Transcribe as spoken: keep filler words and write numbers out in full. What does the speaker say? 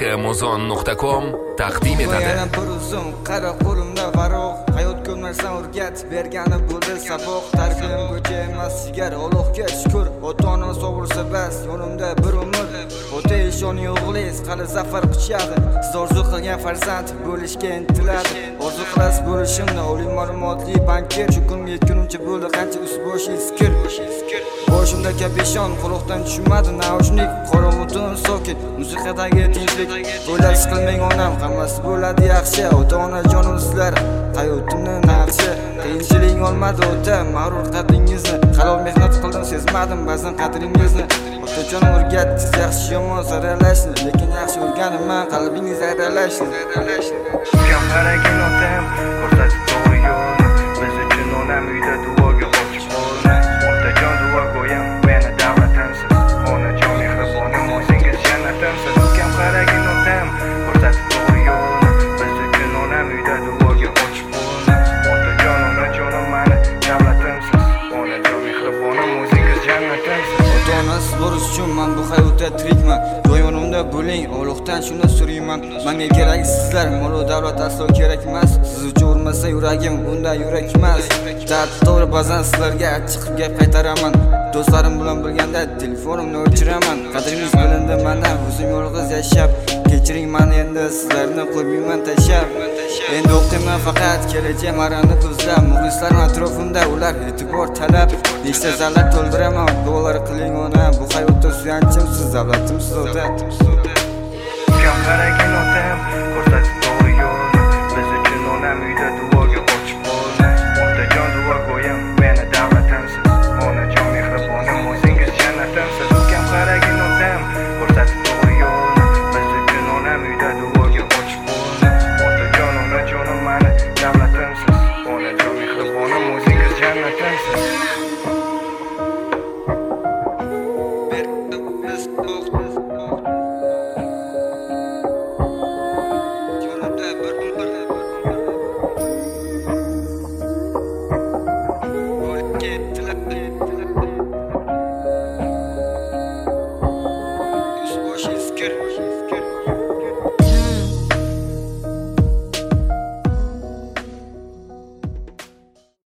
muzon nuqta com taqdim etadi. Yana bir uzun qara qo'limda varoq, hayot ko'rmarsan o'rgatib bergani bo'ldi saboq. Tarbiyan go'ja emas sigara ulug'ga shukr, ota-ona sovursa bas, yonimda bir umr. Ota ishoni o'g'lingiz qali zafar quchadi, siz orzu qilgan farzand bo'lishga intiladi. Orzu qilasiz bo'lishimni, oliy ma'lumotli bankir, shu kunga yetgunimcha bo'ldi qancha ust boshi iskir. Boshimda kapishon, quloqdan tushmadi naushnik, qorong'utun sokin, musiqadagi tinchlik. O'ylab siqilmang onam, hammasi bo'ladi yaxshi. Ota-ona jonim sizlar, hayotimni naqshi. Qiyinchilik olmadi o'ta, mag'rur qadringizni. Halol mehnat qildim, sezmadim ba'zan qadringizni. Otajon o'rgatdingiz yaxshi yomon saralashni, lekin yaxshi o'rganibman qalbingiz aralashni. Ukam qaragin otam, ko'rsatib to'g'ri yo'lni. Biz uchun onam uyda duoga ochib qo'lni. Otajon duo qo'yam, meni davlatimsiz. Onajon mehribonim, o'zingiz jannatimsiz. Ukam qaragin otam, ko'rsatib to'g'ri yo'lni. Biz uchun onam uyda duoga ochib qo'lni. Otajon, onajonim meni davlatimsiz. Onajon mehribonim, o'zingiz jannatimsiz. Ota-onasiz bo'lish uchun men bu hayotda tirikman. Yonimda bo'ling, Allohdan shuni so'rayman. Menga kerak sizlar, mol va davlat aslo kerak emas. Siz uchun urmasa yuragim, bunday yurak emas. To'g'ri ba'zan sizlarga achchiq gap qaytaraman. Do'stlarim bilan birganda telefonimni o'chiraman. Qadringiz bilindi mana, o'zim yolg'iz yashab. Kechiring meni endi, sizlarni qo'ymayman tashlab. Endi o'qiyman faqat kelajak marani ko'zlab. Muxlislar atrofimda, ular e'tibor talab. Nechta zallar to'ldiraman, duolar qiling ona. Bu hayotda suyanchimsiz, davlatimsiz ota. Ukam qaragin otam, ko'rsatib to'g'ri yo'lni. Biz uchun onam uyda duoga ochib qo'lni. Otajon duo qo'yam, meni davlatimsiz. Onajon mehribonim, o'zingiz jannatimsiz. Ukam qaragin otam, ko'rsatib to'g'ri yo'lni. Biz uchun onam uyda duoga ochib qo'lni. Otajon, onajonim meni davlatimsiz. Onajon mehribonim, o'zingiz jannatimsiz.